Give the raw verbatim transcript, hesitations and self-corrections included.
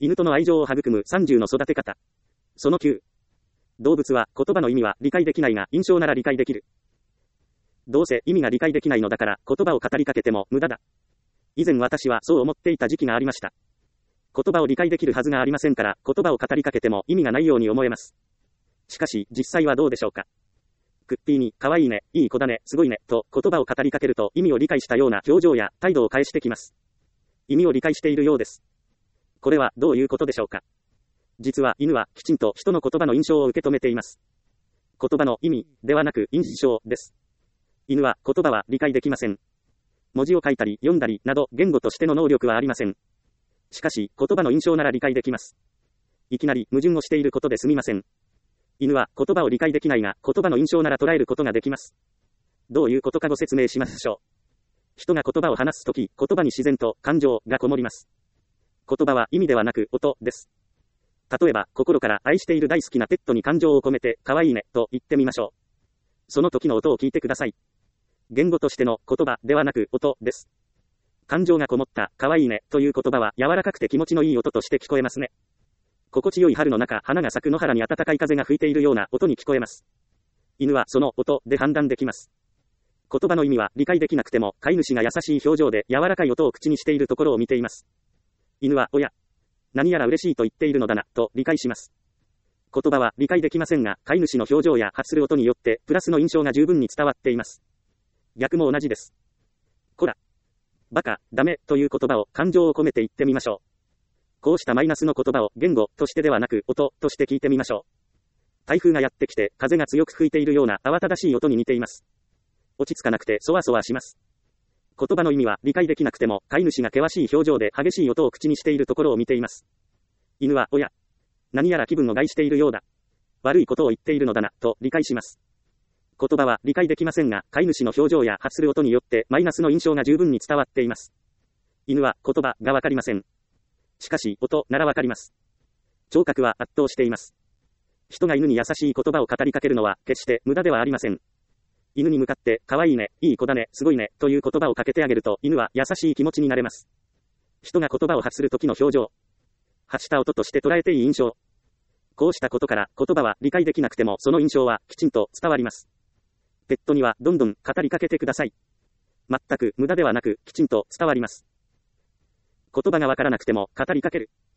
犬との愛情を育むさんじゅうの育て方。そのきゅう。動物は言葉の意味は理解できないが印象なら理解できる。どうせ意味が理解できないのだから言葉を語りかけても無駄だ。以前私はそう思っていた時期がありました。言葉を理解できるはずがありませんから言葉を語りかけても意味がないように思えます。しかし実際はどうでしょうか。クッピーに可愛いね、いい子だね、すごいねと言葉を語りかけると意味を理解したような表情や態度を返してきます。意味を理解しているようです。これはどういうことでしょうか。実は犬はきちんと人の言葉の印象を受け止めています。言葉の意味ではなく印象です。犬は言葉は理解できません。文字を書いたり読んだりなど言語としての能力はありません。しかし言葉の印象なら理解できます。いきなり矛盾をしていることですみません。犬は言葉を理解できないが言葉の印象なら捉えることができます。どういうことかご説明しましょう。人が言葉を話すとき、言葉に自然と感情がこもります。言葉は意味ではなく音です。例えば、心から愛している大好きなペットに感情を込めて、可愛いね、と言ってみましょう。その時の音を聞いてください。言語としての言葉ではなく音です。感情がこもった可愛いねという言葉は柔らかくて気持ちのいい音として聞こえますね。心地よい春の中、花が咲く野原に暖かい風が吹いているような音に聞こえます。犬はその音で判断できます。言葉の意味は理解できなくても、飼い主が優しい表情で柔らかい音を口にしているところを見ています。犬は、おや、何やら嬉しいと言っているのだな、と理解します。言葉は理解できませんが、飼い主の表情や発する音によって、プラスの印象が十分に伝わっています。逆も同じです。こら、バカ、ダメ、という言葉を感情を込めて言ってみましょう。こうしたマイナスの言葉を言語としてではなく、音として聞いてみましょう。台風がやってきて、風が強く吹いているような慌ただしい音に似ています。落ち着かなくてそわそわします。言葉の意味は理解できなくても、飼い主が険しい表情で激しい音を口にしているところを見ています。犬は、おや、何やら気分を害しているようだ。悪いことを言っているのだな、と理解します。言葉は理解できませんが、飼い主の表情や発する音によってマイナスの印象が十分に伝わっています。犬は言葉がわかりません。しかし、音ならわかります。聴覚は圧倒しています。人が犬に優しい言葉を語りかけるのは決して無駄ではありません。犬に向かって、可愛いね、いい子だね、すごいね、という言葉をかけてあげると、犬は優しい気持ちになれます。人が言葉を発する時の表情。発した音として捉えていい印象。こうしたことから、言葉は理解できなくても、その印象はきちんと伝わります。ペットにはどんどん語りかけてください。全く無駄ではなく、きちんと伝わります。言葉がわからなくても、語りかける。